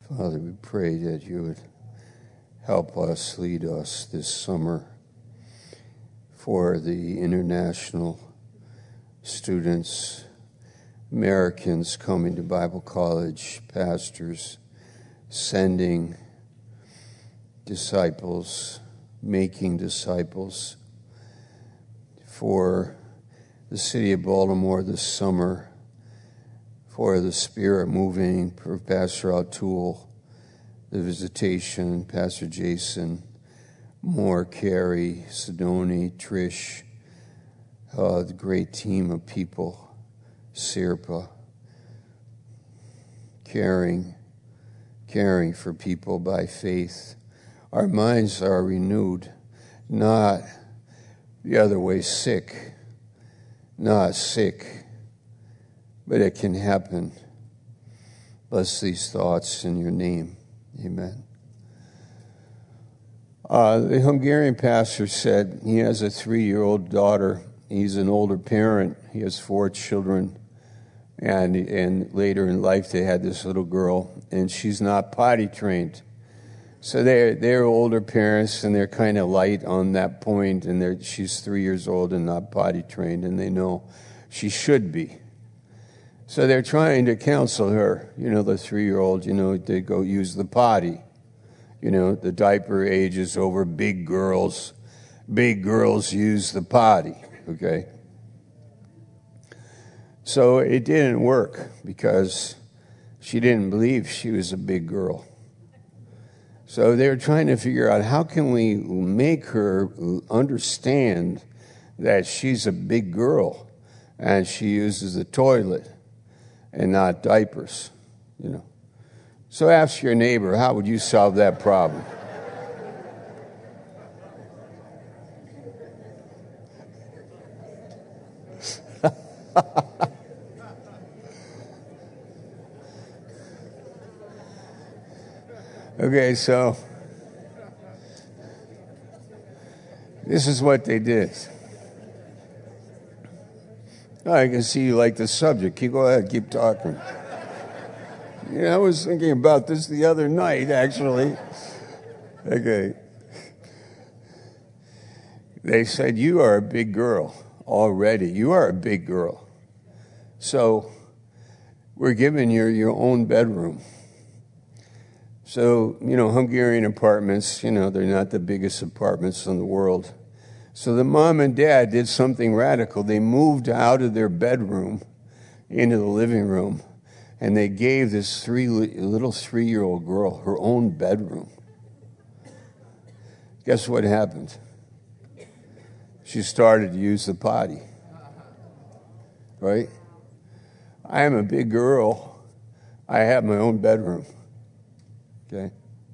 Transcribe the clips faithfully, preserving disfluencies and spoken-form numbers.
Father, we pray that you would help us, lead us this summer for the international students, Americans coming to Bible college, pastors, sending disciples, making disciples, for the city of Baltimore this summer, for the Spirit moving, for Pastor O'Toole, the visitation, Pastor Jason, Moore, Carrie, Sidoni, Trish, uh, the great team of people, Sirpa, caring, caring for people by faith. Our minds are renewed, not the other way, sick, not sick, but it can happen. Bless these thoughts in your name. Amen. Uh, the Hungarian pastor said he has a three-year-old daughter. He's an older parent. He has four children. And, and later in life, they had this little girl, and she's not potty trained. So they're, they're older parents, and they're kind of light on that point, and they're, she's three years old and not potty trained, and they know she should be. So they're trying to counsel her, you know, the three-year-old, you know, they go use the potty. You know, the diaper age is over. Big girls, big girls use the potty, okay? So it didn't work because she didn't believe she was a big girl. So they're trying to figure out how can we make her understand that she's a big girl and she uses the toilet and not diapers, you know. So ask your neighbor, how would you solve that problem? Okay, so this is what they did. I can see you like the subject. Keep, go ahead, keep talking. Yeah, I was thinking about this the other night, actually. Okay. They said, you are a big girl already. You are a big girl. So we're giving you your own bedroom. So, you know, Hungarian apartments, you know, they're not the biggest apartments in the world. So the mom and dad did something radical. They moved out of their bedroom into the living room, and they gave this three little three-year-old girl her own bedroom. Guess what happened? She started to use the potty. Right? I am a big girl. I have my own bedroom. Okay?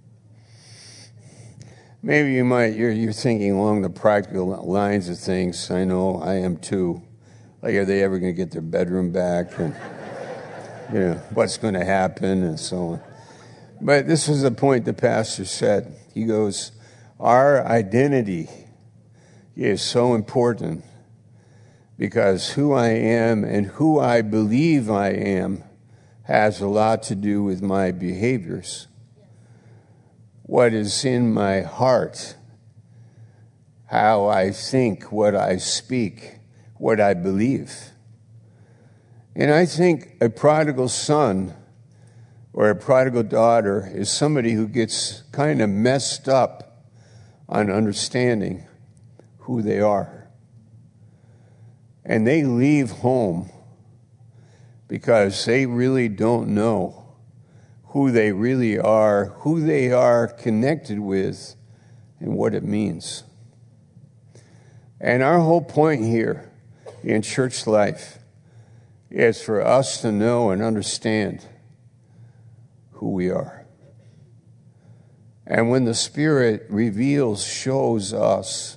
Maybe you might, you're, you're thinking along the practical lines of things. I know I am too. Like, are they ever going to get their bedroom back? And, you know, what's going to happen and so on. But this was the point the pastor said. He goes, our identity is so important because who I am and who I believe I am has a lot to do with my behaviors. What is in my heart, how I think, what I speak, what I believe. And I think a prodigal son or a prodigal daughter is somebody who gets kind of messed up on understanding who they are. And they leave home because they really don't know who they really are, who they are connected with, and what it means. And our whole point here in church life is for us to know and understand who we are. And when the Spirit reveals, shows us,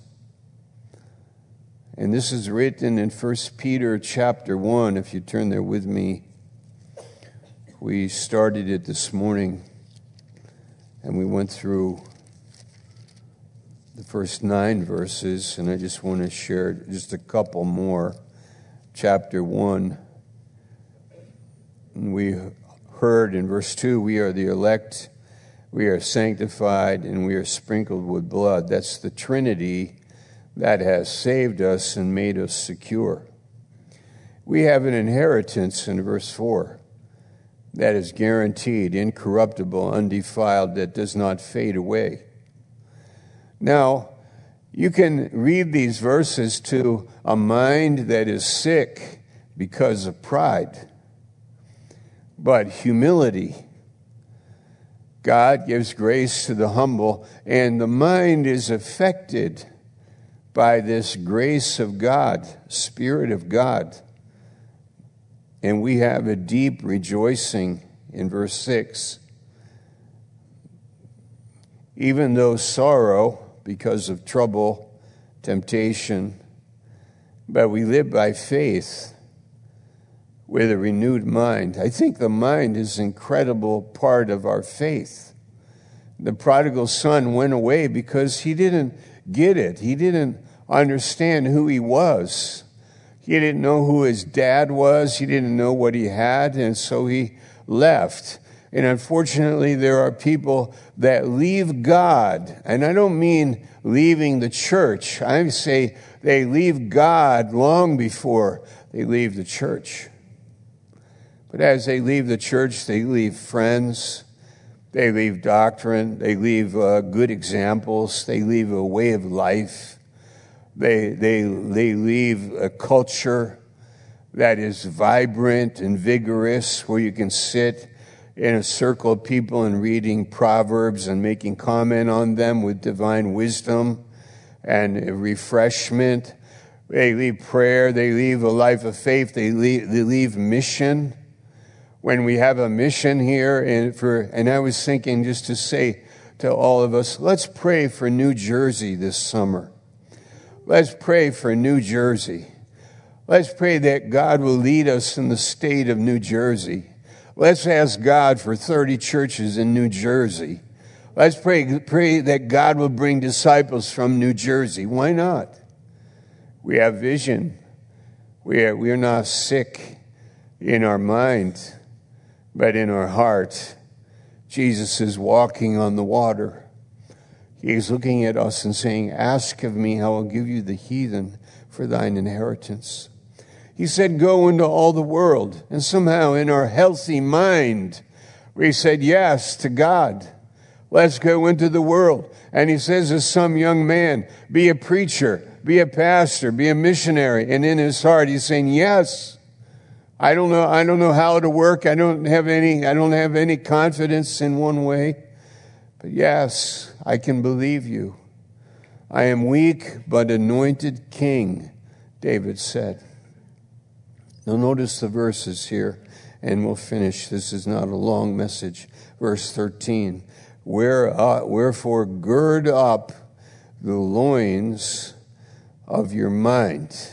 and this is written in First Peter chapter one, if you turn there with me. We started it this morning, and we went through the first nine verses, and I just want to share just a couple more. Chapter one, and we heard in verse two, we are the elect, we are sanctified, and we are sprinkled with blood. That's the Trinity that has saved us and made us secure. We have an inheritance in verse four that is guaranteed, incorruptible, undefiled, that does not fade away. Now, you can read these verses to a mind that is sick because of pride. But humility, God gives grace to the humble, and the mind is affected by this grace of God, Spirit of God. And we have a deep rejoicing in verse six. Even though sorrow because of trouble, temptation, but we live by faith with a renewed mind. I think the mind is an incredible part of our faith. The prodigal son went away because he didn't get it. He didn't understand who he was. He didn't know who his dad was. He didn't know what he had, and so he left. And unfortunately, there are people that leave God. And I don't mean leaving the church. I say they leave God long before they leave the church. But as they leave the church, they leave friends. They leave doctrine. They leave uh, good examples. They leave a way of life. They, they, they leave a culture that is vibrant and vigorous, where you can sit in a circle of people and reading Proverbs and making comment on them with divine wisdom and refreshment. They leave prayer. They leave a life of faith. They leave, they leave mission. When we have a mission here, and for, and I was thinking just to say to all of us, let's pray for New Jersey this summer. Let's pray for New Jersey. Let's pray that God will lead us in the state of New Jersey. Let's ask God for thirty churches in New Jersey. Let's pray, pray that God will bring disciples from New Jersey. Why not? We have vision. We are, we are not sick in our mind, but in our heart. Jesus is walking on the water. He is looking at us and saying, ask of me, I will give you the heathen for thine inheritance. He said, go into all the world. And somehow in our healthy mind, we said yes to God. Let's go into the world. And he says to some young man, be a preacher, be a pastor, be a missionary. And in his heart, he's saying, yes. I don't know, I don't know how to work. I don't have any, I don't have any confidence in one way. But yes, I can believe you. I am weak, but anointed king, David said. Now notice the verses here, and we'll finish. This is not a long message. Verse thirteen. Where, uh, wherefore gird up the loins of your mind.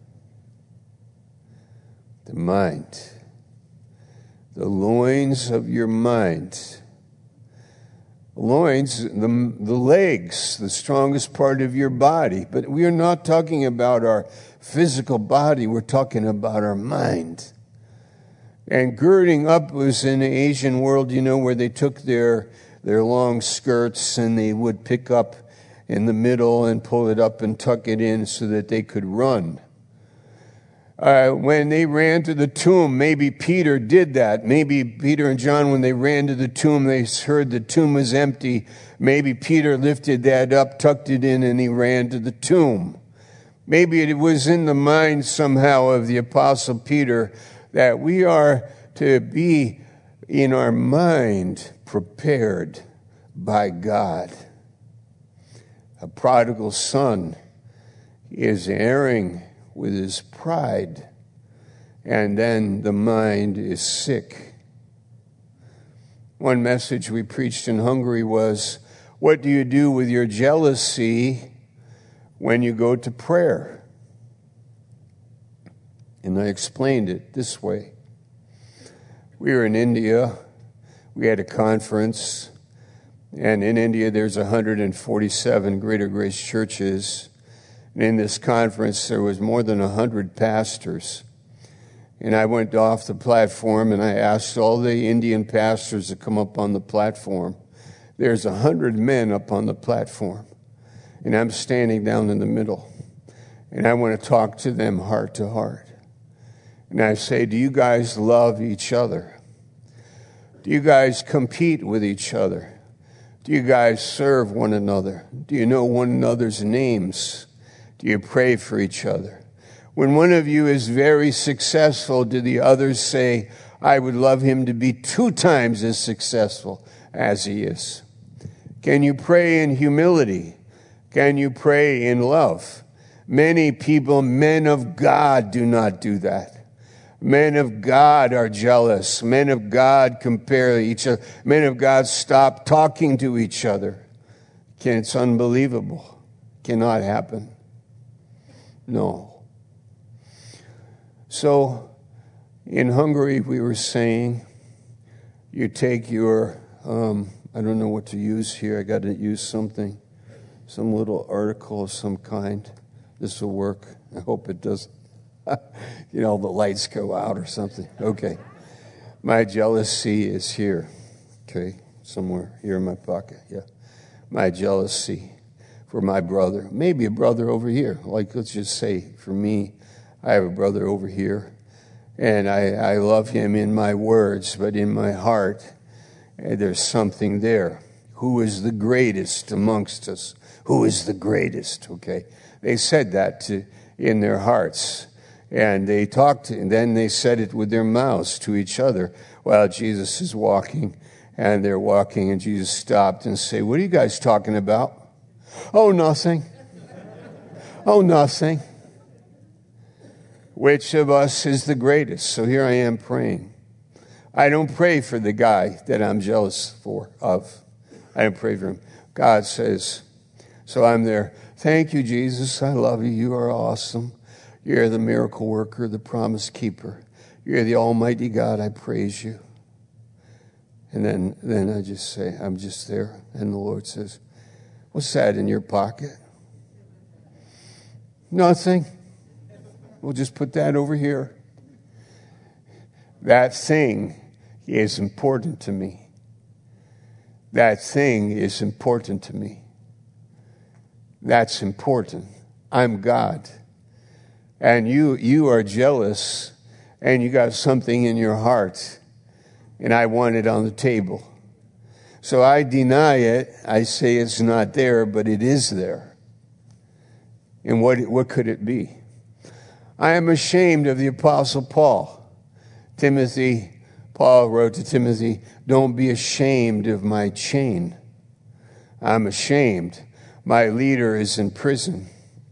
The mind. The loins of your mind. Loins, the, the legs, the strongest part of your body. But we are not talking about our physical body. We're talking about our mind. And girding up was in the Asian world, you know, where they took their, their long skirts and they would pick up in the middle and pull it up and tuck it in so that they could run. Uh, when they ran to the tomb, maybe Peter did that. Maybe Peter and John, when they ran to the tomb, they heard the tomb was empty. Maybe Peter lifted that up, tucked it in, and he ran to the tomb. Maybe it was in the mind somehow of the Apostle Peter that we are to be in our mind prepared by God. A prodigal son is erring with his pride, and then the mind is sick. One message we preached in Hungary was, what do you do with your jealousy when you go to prayer? And I explained it this way. We were in India. We had a conference, and in India there's one hundred forty-seven Greater Grace churches. And in this conference, there was more than one hundred pastors. And I went off the platform and I asked all the Indian pastors to come up on the platform. There's a hundred men up on the platform. And I'm standing down in the middle. And I want to talk to them heart to heart. And I say, do you guys love each other? Do you guys compete with each other? Do you guys serve one another? Do you know one another's names? Do you pray for each other? When one of you is very successful, do the others say, I would love him to be two times as successful as he is? Can you pray in humility? Can you pray in love? Many people, men of God, do not do that. Men of God are jealous. Men of God compare each other. Men of God stop talking to each other. It's unbelievable. Cannot happen. No. So, in Hungary, we were saying, you take your, um, I don't know what to use here. I got to use something, some little article of some kind. This will work. I hope it does. You know, the lights go out or something. Okay. My jealousy is here. Okay. Somewhere here in my pocket. Yeah. My jealousy for my brother. Maybe a brother over here. Like, let's just say, for me, I have a brother over here. And I, I love him in my words, but in my heart, there's something there. Who is the greatest amongst us? Who is the greatest? Okay. They said that to, in their hearts. And they talked, and then they said it with their mouths to each other while Jesus is walking. And they're walking, and Jesus stopped and said, what are you guys talking about? Oh, nothing. Oh, nothing. Which of us is the greatest? So here I am praying. I don't pray for the guy that I'm jealous for of. I don't pray for him. God says, so I'm there. Thank you, Jesus. I love you. You are awesome. You're the miracle worker, the promise keeper. You're the almighty God. I praise you. And then, then I just say, I'm just there. And the Lord says, what's that in your pocket? Nothing. We'll just put that over here. That thing is important to me. That thing is important to me. That's important. I'm God. And you you are jealous, and you got something in your heart, and I want it on the table. So I deny it. I say it's not there, but it is there. And what what could it be? I am ashamed of the Apostle Paul. Timothy, Paul wrote to Timothy, don't be ashamed of my chain. I'm ashamed. My leader is in prison.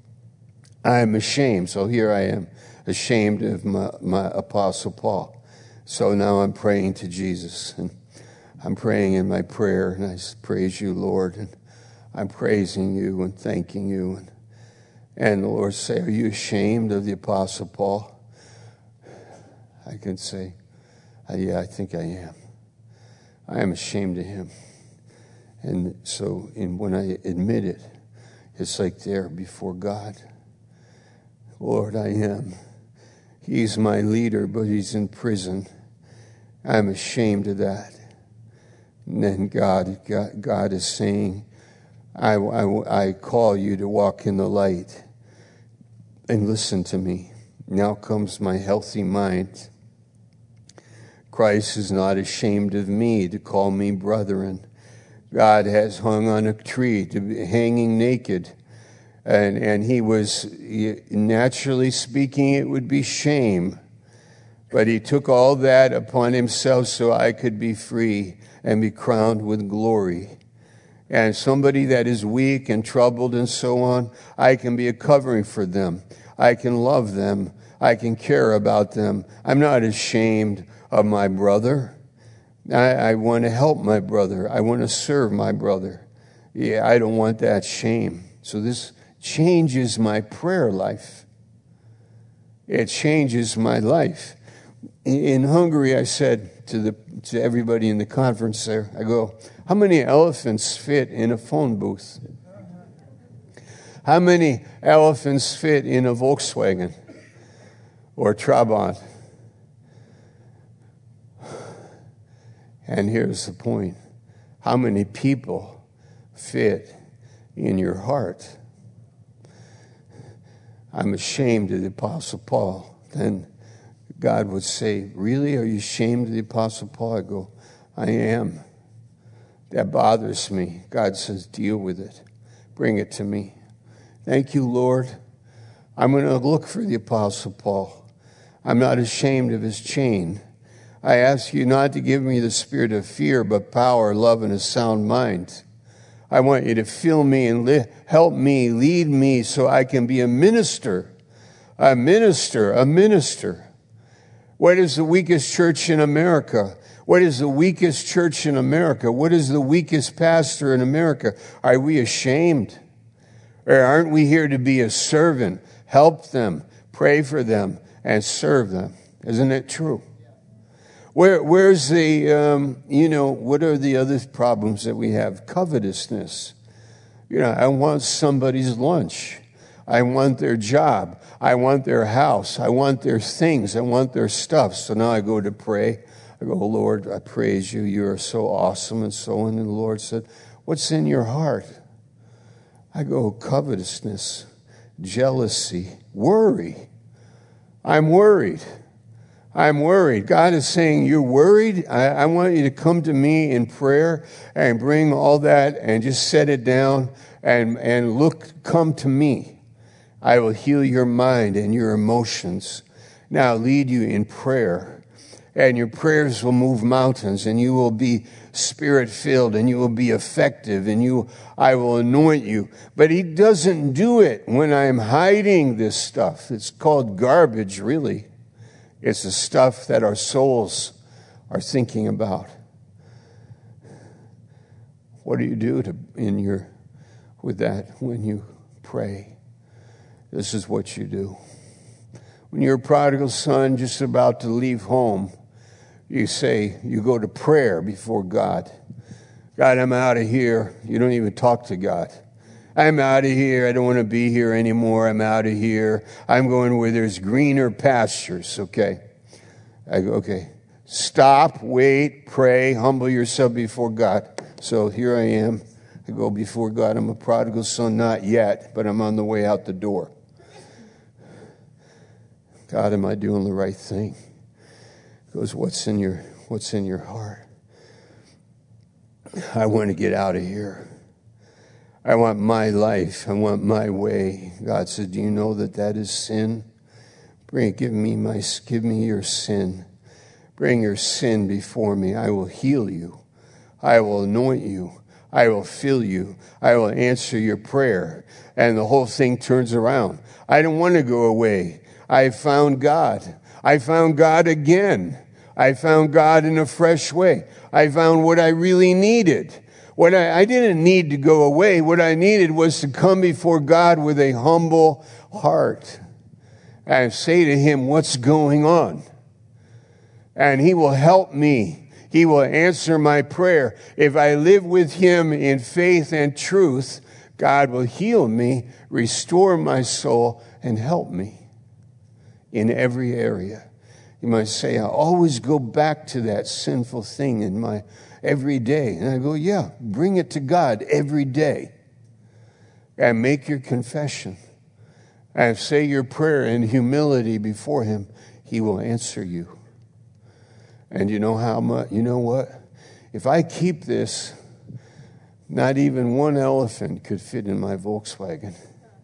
I'm ashamed. So here I am, ashamed of my, my Apostle Paul. So now I'm praying to Jesus. And I'm praying in my prayer. And I praise you, Lord. And I'm praising you and thanking you. And, and the Lord say, are you ashamed of the Apostle Paul? I can say, yeah, I think I am. I am ashamed of him. And so in, when I admit it, it's like there before God. Lord, I am. He's my leader, but he's in prison. I'm ashamed of that. And then God, God, God is saying, I, I, I call you to walk in the light and listen to me. Now comes my healthy mind. Christ is not ashamed of me to call me brethren. God has hung on a tree to be hanging naked. And and he was, naturally speaking, it would be shame. But he took all that upon himself so I could be free and be crowned with glory. And somebody that is weak and troubled and so on, I can be a covering for them. I can love them. I can care about them. I'm not ashamed of my brother. I, I want to help my brother. I want to serve my brother. Yeah, I don't want that shame. So this changes my prayer life. It changes my life. In Hungary, I said to the to everybody in the conference there, I go, how many elephants fit in a phone booth? How many elephants fit in a Volkswagen or Trabant? And here's the point. How many people fit in your heart? I'm ashamed of the Apostle Paul. Then God would say, really? Are you ashamed of the Apostle Paul? I go, I am. That bothers me. God says, deal with it. Bring it to me. Thank you, Lord. I'm going to look for the Apostle Paul. I'm not ashamed of his chain. I ask you not to give me the spirit of fear, but power, love, and a sound mind. I want you to fill me and li- help me, lead me so I can be a minister, a minister, a minister. What is the weakest church in America? What is the weakest church in America? What is the weakest pastor in America? Are we ashamed? Or aren't we here to be a servant, help them, pray for them, and serve them? Isn't it true? Where, where's the, um, you know, what are the other problems that we have? Covetousness. You know, I want somebody's lunch. I want their job. I want their house. I want their things. I want their stuff. So now I go to pray. I go, Lord, I praise you. You are so awesome and so on. And the Lord said, what's in your heart? I go, covetousness, jealousy, worry. I'm worried. I'm worried. God is saying, you're worried? I, I want you to come to me in prayer and bring all that and just set it down and, and look, come to me. I will heal your mind and your emotions. Now lead you in prayer. And your prayers will move mountains, and you will be spirit-filled, and you will be effective, and you, I will anoint you. But he doesn't do it when I'm hiding this stuff. It's called garbage, really. It's the stuff that our souls are thinking about. What do you do to, in your, with that when you pray? This is what you do. When you're a prodigal son just about to leave home, you say, you go to prayer before God. God, I'm out of here. You don't even talk to God. I'm out of here. I don't want to be here anymore. I'm out of here. I'm going where there's greener pastures, okay? I go, okay. Stop, wait, pray, humble yourself before God. So here I am. I go before God. I'm a prodigal son, not yet, but I'm on the way out the door. God, am I doing the right thing? He goes, what's in your, what's in your heart? I want to get out of here. I want my life. I want my way. God said, do you know that that is sin? Bring, give me my, give me your sin. Bring your sin before me. I will heal you. I will anoint you. I will fill you. I will answer your prayer. And the whole thing turns around. I don't want to go away. I found God. I found God again. I found God in a fresh way. I found what I really needed. What I, I didn't need to go away. What I needed was to come before God with a humble heart and say to him, what's going on? And he will help me. He will answer my prayer. If I live with him in faith and truth, God will heal me, restore my soul, and help me in every area. You might say, I always go back to that sinful thing in my every day. And I go, yeah, bring it to God every day. And make your confession. And say your prayer in humility before him. He will answer you. And you know how much, you know what? If I keep this, not even one elephant could fit in my Volkswagen.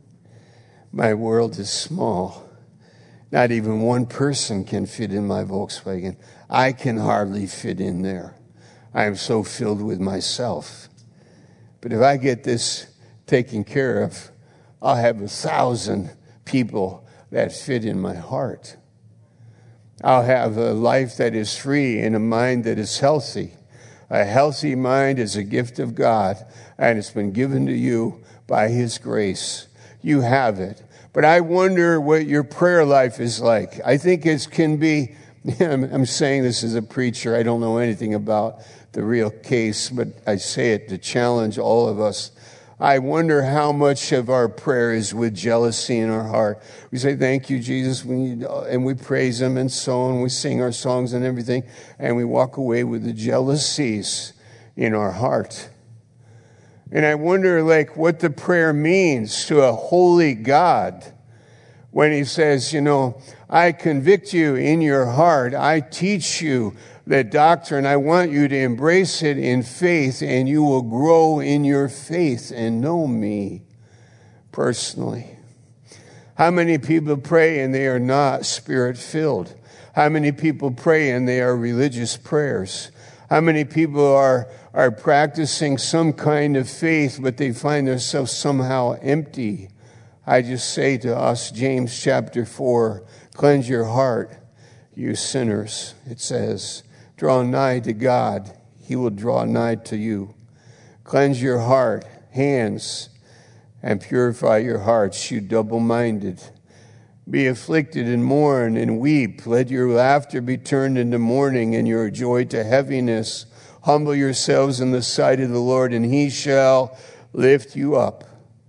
My world is small. Not even one person can fit in my Volkswagen. I can hardly fit in there. I am so filled with myself. But if I get this taken care of, I'll have a thousand people that fit in my heart. I'll have a life that is free and a mind that is healthy. A healthy mind is a gift of God, and it's been given to you by his grace. You have it. But I wonder what your prayer life is like. I think it can be, I'm saying this as a preacher. I don't know anything about the real case, but I say it to challenge all of us. I wonder how much of our prayer is with jealousy in our heart. We say, thank you, Jesus, we need, and we praise him and so on. We sing our songs and everything, and we walk away with the jealousies in our heart. And I wonder, like, what the prayer means to a holy God when he says, you know, I convict you in your heart. I teach you that doctrine. I want you to embrace it in faith, and you will grow in your faith and know me personally. How many people pray and they are not spirit-filled? How many people pray and they are religious prayers? How many people are, are practicing some kind of faith, but they find themselves somehow empty? I just say to us, James chapter four, cleanse your heart, you sinners. It says, draw nigh to God, he will draw nigh to you. Cleanse your heart, hands, and purify your hearts, you double-minded. Be afflicted and mourn and weep. Let your laughter be turned into mourning and your joy to heaviness. Humble yourselves in the sight of the Lord, and he shall lift you up.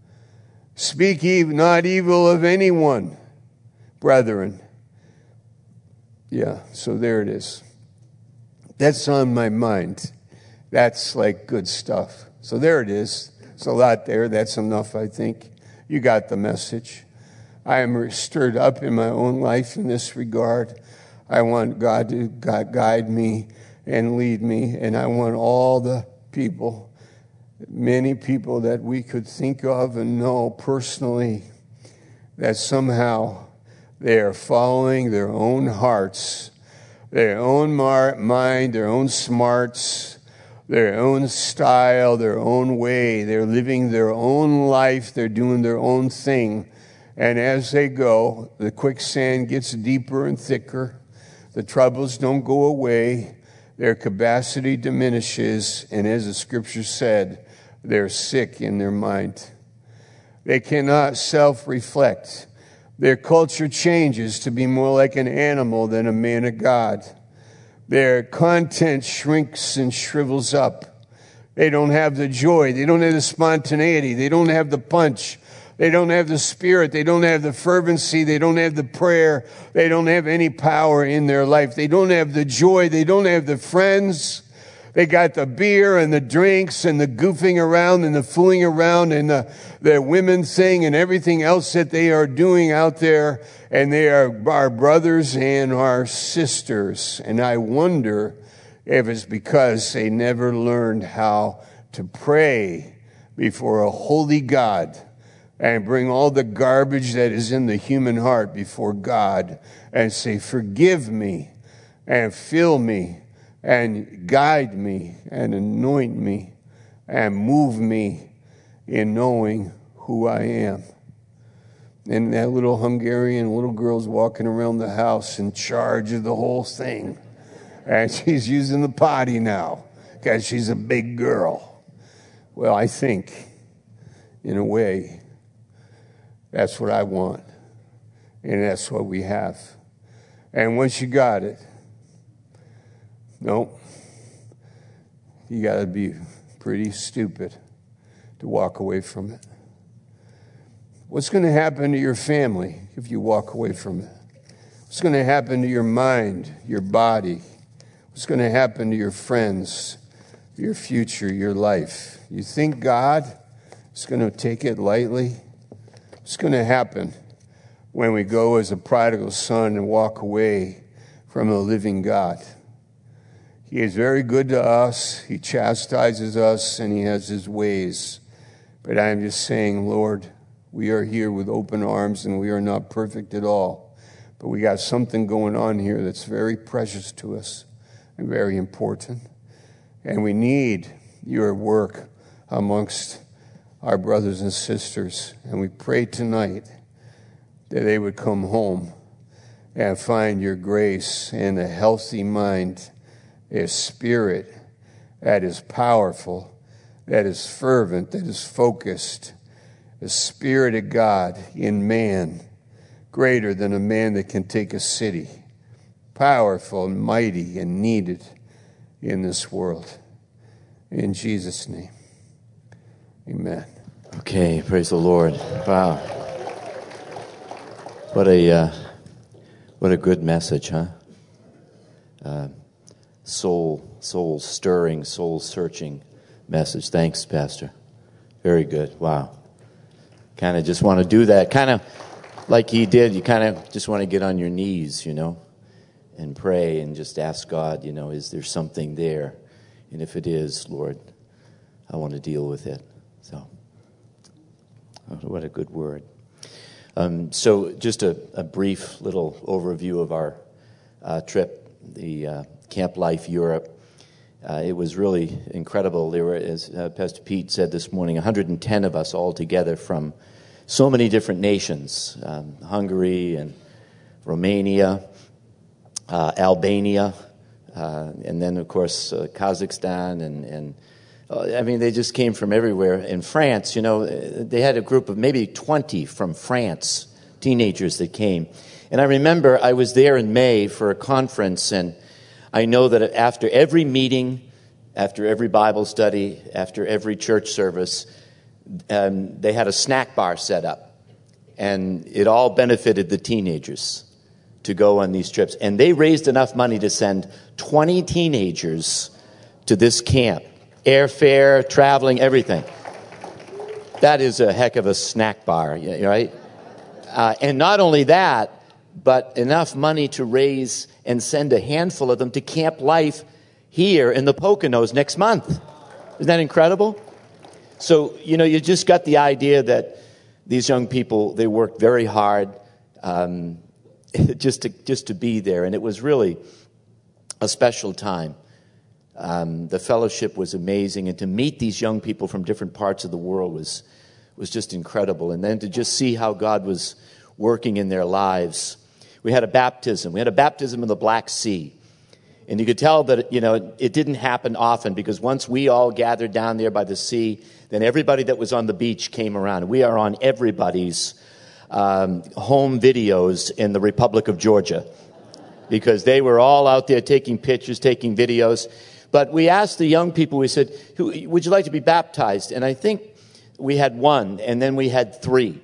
Speak not evil of anyone, brethren. Yeah, so there it is. That's on my mind. That's like good stuff. So there it is. It's a lot there. That's enough, I think. You got the message. I am stirred up in my own life in this regard. I want God to guide me and lead me. And I want all the people, many people that we could think of and know personally, that somehow they are following their own hearts, their own mind, their own smarts, their own style, their own way. They're living their own life. They're doing their own thing. And as they go, the quicksand gets deeper and thicker. The troubles don't go away. Their capacity diminishes. And as the scripture said, they're sick in their mind. They cannot self-reflect. Their culture changes to be more like an animal than a man of God. Their content shrinks and shrivels up. They don't have the joy. They don't have the spontaneity. They don't have the punch. They don't have the spirit. They don't have the fervency. They don't have the prayer. They don't have any power in their life. They don't have the joy. They don't have the friends. They got the beer and the drinks and the goofing around and the fooling around and the, the women thing and everything else that they are doing out there. And they are our brothers and our sisters. And I wonder if it's because they never learned how to pray before a holy God and bring all the garbage that is in the human heart before God and say, forgive me and fill me and guide me and anoint me and move me in knowing who I am. And that little Hungarian little girl's walking around the house in charge of the whole thing. And she's using the potty now because she's a big girl. Well, I think, in a way, that's what I want. And that's what we have. And once you got it, nope, you got to be pretty stupid to walk away from it. What's going to happen to your family if you walk away from it? What's going to happen to your mind, your body? What's going to happen to your friends, your future, your life? You think God is going to take it lightly? What's going to happen when we go as a prodigal son and walk away from the living God? He is very good to us. He chastises us, and he has his ways. But I am just saying, Lord, we are here with open arms, and we are not perfect at all. But we got something going on here that's very precious to us and very important. And we need your work amongst our brothers and sisters. And we pray tonight that they would come home and find your grace and a healthy mind, a spirit that is powerful, that is fervent, that is focused, the Spirit of God in man, greater than a man that can take a city, powerful and mighty and needed in this world. In Jesus' name, amen. Okay, praise the Lord. Wow. What a uh, what a good message, huh? Uh, soul, soul stirring, soul searching message. Thanks, Pastor. Very good. Wow. Kind of just want to do that. Kind of like he did. You kind of just want to get on your knees, you know, and pray and just ask God, you know, is there something there? And if it is, Lord, I want to deal with it. So, what a good word. Um, so just a, a brief little overview of our uh, trip, the uh, Camp Life Europe. Uh, it was really incredible. There were, as uh, Pastor Pete said this morning, one hundred ten of us all together from so many different nations, um, Hungary and Romania, uh, Albania, uh, and then, of course, uh, Kazakhstan and, and I mean, they just came from everywhere. In France, you know, they had a group of maybe twenty from France, teenagers that came. And I remember I was there in May for a conference, and I know that after every meeting, after every Bible study, after every church service, um, they had a snack bar set up. And it all benefited the teenagers to go on these trips. And they raised enough money to send twenty teenagers to this camp. Airfare, traveling, everything. That is a heck of a snack bar, right? Uh, and not only that, but enough money to raise and send a handful of them to Camp Life here in the Poconos next month. Isn't that incredible? So, you know, you just got the idea that these young people, they worked very hard um, just to just to be there. And it was really a special time. Um, the fellowship was amazing, and to meet these young people from different parts of the world was was just incredible. And then to just see how God was working in their lives. We had a baptism. We had a baptism in the Black Sea. And you could tell that, you know, it, it didn't happen often, because once we all gathered down there by the sea, then everybody that was on the beach came around. We are on everybody's um, home videos in the Republic of Georgia, because they were all out there taking pictures, taking videos. But we asked the young people, we said, would you like to be baptized? And I think we had one, and then we had three.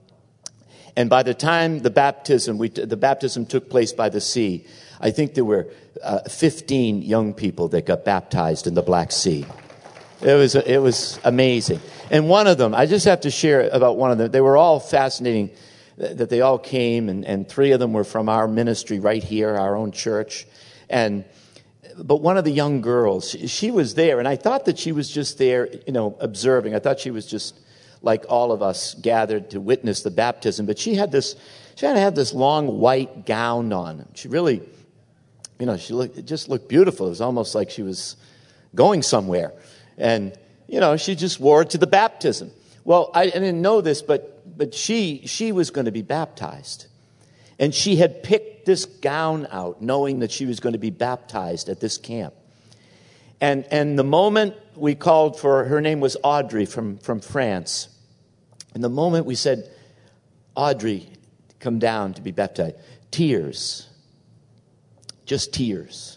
And by the time the baptism, we, the baptism took place by the sea, I think there were uh, fifteen young people that got baptized in the Black Sea. It was, it was amazing. And one of them, I just have to share about one of them. They were all fascinating that they all came, and, and three of them were from our ministry right here, our own church. And But one of the young girls, she, she was there, and I thought that she was just there, you know, observing. I thought she was just like all of us gathered to witness the baptism. But she had this, she had to have this long white gown on. She really, you know, she looked, it just looked beautiful. It was almost like she was going somewhere. And, you know, she just wore it to the baptism. Well, I, I didn't know this, but but she she was going to be baptized. And she had picked this gown out, knowing that she was going to be baptized at this camp. And and the moment we called for, her name was Audrey from, from France. And the moment we said, Audrey, come down to be baptized, tears, just tears.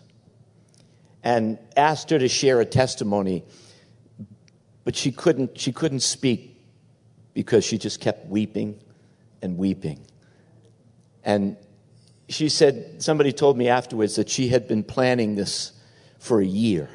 And asked her to share a testimony, but she couldn't, she couldn't speak because she just kept weeping and weeping. And she said, somebody told me afterwards that she had been planning this for a year,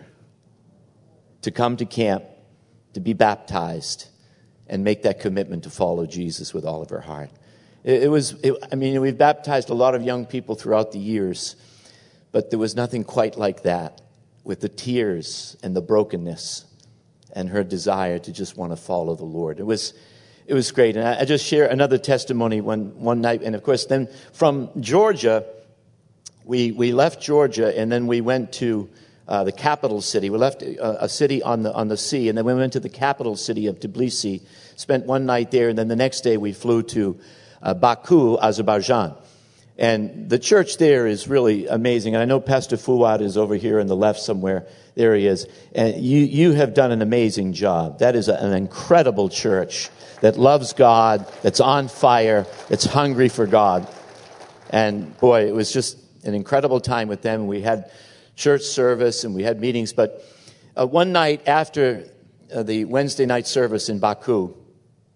to come to camp, to be baptized, and make that commitment to follow Jesus with all of her heart. It, it was, it, I mean, we've baptized a lot of young people throughout the years, but there was nothing quite like that, with the tears and the brokenness and her desire to just want to follow the Lord. It was It was great. And I, I just share another testimony one, one night. And, of course, then from Georgia, we we left Georgia, and then we went to uh, the capital city. We left a, a city on the on the sea, and then we went to the capital city of Tbilisi, spent one night there, and then the next day we flew to uh, Baku, Azerbaijan. And the church there is really amazing. And I know Pastor Fuad is over here on the left somewhere. There he is. And you, you have done an amazing job. That is a, an incredible church that loves God, that's on fire, that's hungry for God. And boy, it was just an incredible time with them. We had church service and we had meetings. But uh, one night after uh, the Wednesday night service in Baku,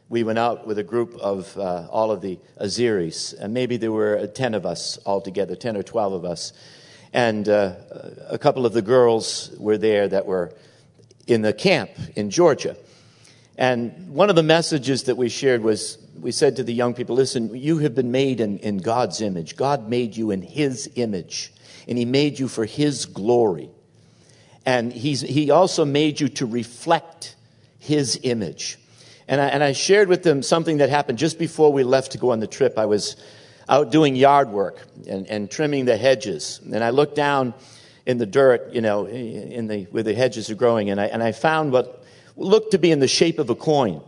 we went out with a group of uh, all of the Aziris, and maybe there were ten of us altogether, ten or twelve of us. And uh, a couple of the girls were there that were in the camp in Georgia. And one of the messages that we shared was, we said to the young people, listen, you have been made in, in God's image. God made you in His image, and He made you for His glory. And he's, He also made you to reflect His image. And I, and I shared with them something that happened just before we left to go on the trip. I was out doing yard work and, and trimming the hedges. And I looked down in the dirt, you know, in the where the hedges are growing, and I and I found what looked to be in the shape of a coin.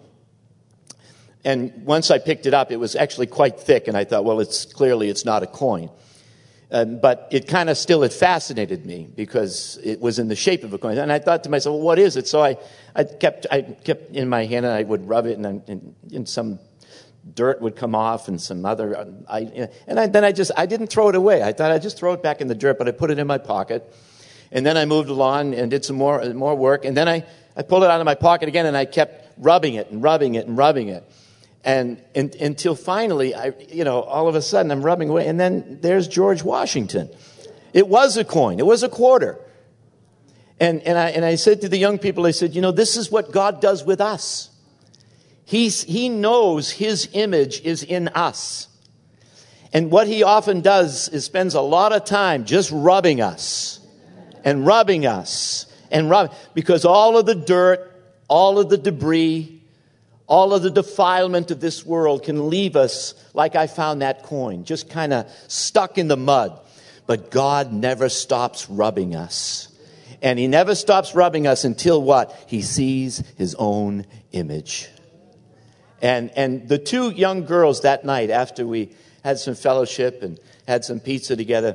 And once I picked it up, it was actually quite thick, and I thought, well, it's clearly it's not a coin. Um, but it kind of still it fascinated me because it was in the shape of a coin. And I thought to myself, well, what is it? So I, I kept I kept in my hand, and I would rub it, and, and, and some dirt would come off, and some other. I, and I, then I just I didn't throw it away. I thought I'd just throw it back in the dirt, but I put it in my pocket. And then I moved along and did some more more work. And then I, I pulled it out of my pocket again, and I kept rubbing it and rubbing it and rubbing it. And, and until finally, I, you know, all of a sudden I'm rubbing away, and then there's George Washington. It was a coin. It was a quarter. And and I and I said to the young people, I said, you know, this is what God does with us. He's He knows His image is in us. And what He often does is spends a lot of time just rubbing us and rubbing us and rubbing, because all of the dirt, all of the debris, all of the defilement of this world can leave us like I found that coin, just kind of stuck in the mud. But God never stops rubbing us. And He never stops rubbing us until what? He sees His own image. And and the two young girls that night, after we had some fellowship and had some pizza together,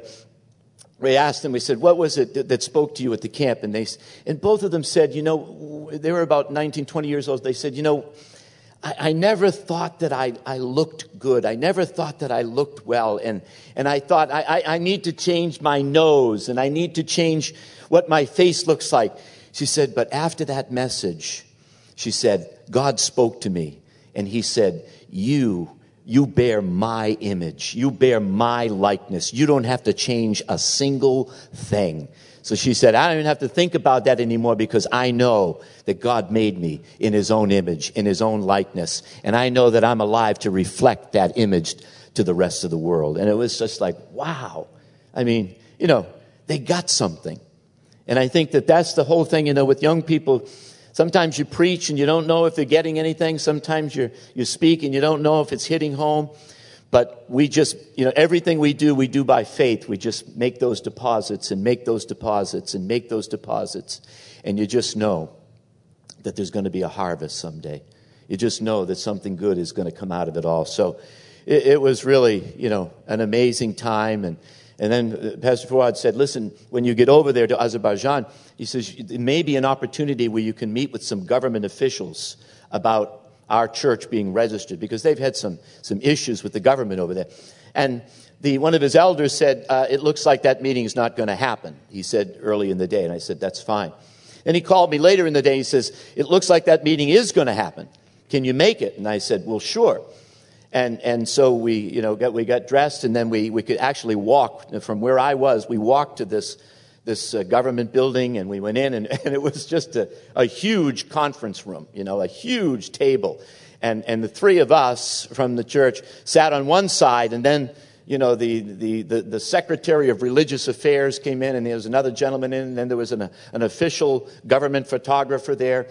we asked them, we said, what was it that, that spoke to you at the camp? And they and both of them said, you know, they were about nineteen, twenty years old. They said, you know, I, I never thought that I, I looked good. I never thought that I looked well. And, and I thought, I, I, I need to change my nose, and I need to change what my face looks like. She said, but after that message, she said, God spoke to me. And He said, you, you bear my image. You bear my likeness. You don't have to change a single thing. So she said, I don't even have to think about that anymore, because I know that God made me in His own image, in His own likeness. And I know that I'm alive to reflect that image to the rest of the world. And it was just like, wow. I mean, you know, they got something. And I think that that's the whole thing, you know, with young people. Sometimes you preach and you don't know if they're getting anything. Sometimes you you speak and you don't know if it's hitting home. But we just, you know, everything we do, we do by faith. We just make those deposits and make those deposits and make those deposits. And you just know that there's going to be a harvest someday. You just know that something good is going to come out of it all. So it, it was really, you know, an amazing time. And And then Pastor Fuad said, listen, when you get over there to Azerbaijan, he says, there may be an opportunity where you can meet with some government officials about our church being registered, because they've had some, some issues with the government over there. And the one of his elders said, uh, it looks like that meeting is not going to happen, he said early in the day. And I said, that's fine. And he called me later in the day. He says, it looks like that meeting is going to happen. Can you make it? And I said, well, sure. And and so we, you know, got, we got dressed, and then we, we could actually walk from where I was. We walked to this this uh, government building, and we went in, and, and it was just a, a huge conference room, you know, a huge table. And and the three of us from the church sat on one side, and then, you know, the the the, the Secretary of Religious Affairs came in, and there was another gentleman in, and then there was an, an official government photographer there.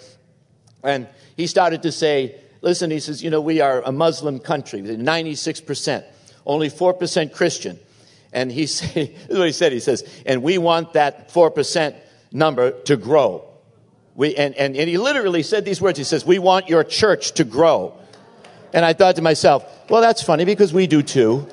And he started to say, listen, he says, you know, we are a Muslim country, ninety-six percent, only four percent Christian. And he said, this is what he said, he says, and we want that four percent number to grow. We and, and, and he literally said these words, he says, we want your church to grow. And I thought to myself, well, that's funny, because we do too.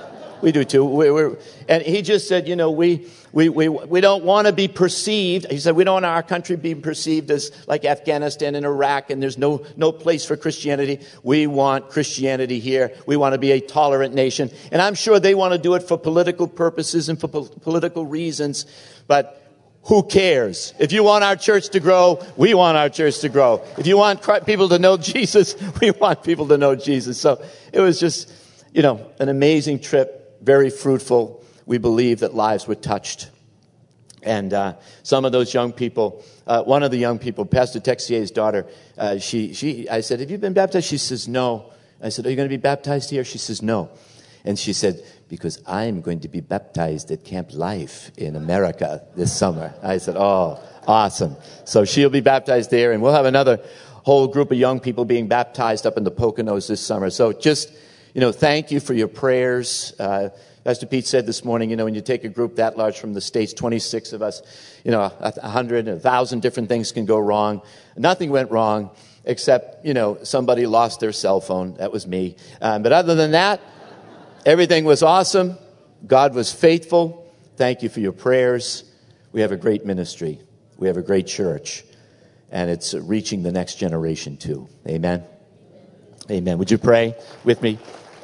We do too. We, we're, and he just said, you know, we we we we don't want to be perceived. He said, we don't want our country being perceived as like Afghanistan and Iraq, and there's no no place for Christianity. We want Christianity here. We want to be a tolerant nation. And I'm sure they want to do it for political purposes and for po- political reasons. But who cares? If you want our church to grow, we want our church to grow. If you want people to know Jesus, we want people to know Jesus. So it was just, you know, an amazing trip, very fruitful. We believe that lives were touched. And uh, some of those young people, uh, one of the young people, Pastor Texier's daughter, uh, she, she, I said, have you been baptized? She says, no. I said, are you going to be baptized here? She says, no. And she said, because I'm going to be baptized at Camp Life in America this summer. I said, oh, awesome. So she'll be baptized there, and we'll have another whole group of young people being baptized up in the Poconos this summer. So just, you know, thank you for your prayers. Uh, Pastor Pete said this morning, you know, when you take a group that large from the States, twenty-six of us, you know, a hundred, a thousand different things can go wrong. Nothing went wrong except, you know, somebody lost their cell phone. That was me. Um, but other than that, everything was awesome. God was faithful. Thank you for your prayers. We have a great ministry. We have a great church. And it's reaching the next generation too. Amen? Amen. Would you pray with me?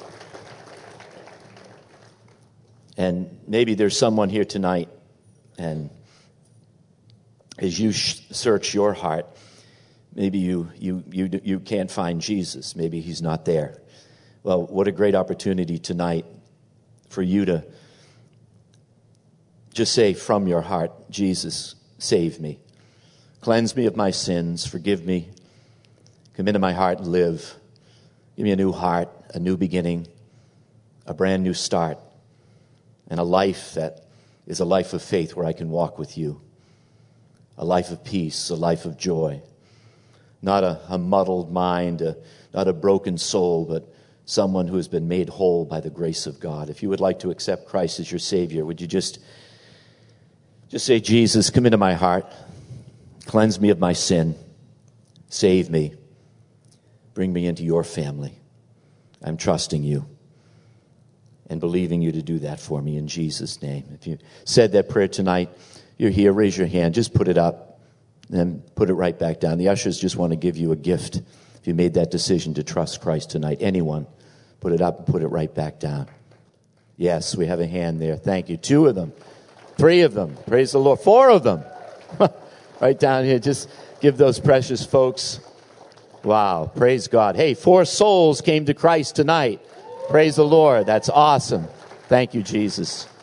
And maybe there's someone here tonight, and as you sh- search your heart, maybe you, you, you, you can't find Jesus. Maybe he's not there. Well, what a great opportunity tonight for you to just say from your heart, Jesus, save me. Cleanse me of my sins. Forgive me. Come into my heart and live. Give me a new heart, a new beginning, a brand new start, and a life that is a life of faith where I can walk with you. A life of peace, a life of joy. Not a, a muddled mind, a, not a broken soul, but someone who has been made whole by the grace of God. If you would like to accept Christ as your Savior, would you just, just say, Jesus, come into my heart. Cleanse me of my sin. Save me. Bring me into your family. I'm trusting you and believing you to do that for me in Jesus' name. If you said that prayer tonight, you're here, raise your hand. Just put it up, then put it right back down. The ushers just want to give you a gift. If you made that decision to trust Christ tonight, anyone, put it up and put it right back down. Yes, we have a hand there. Thank you. Two of them. Three of them. Praise the Lord. Four of them. Right down here. Just give those precious folks. Wow. Praise God. Hey, four souls came to Christ tonight. Praise the Lord. That's awesome. Thank you, Jesus.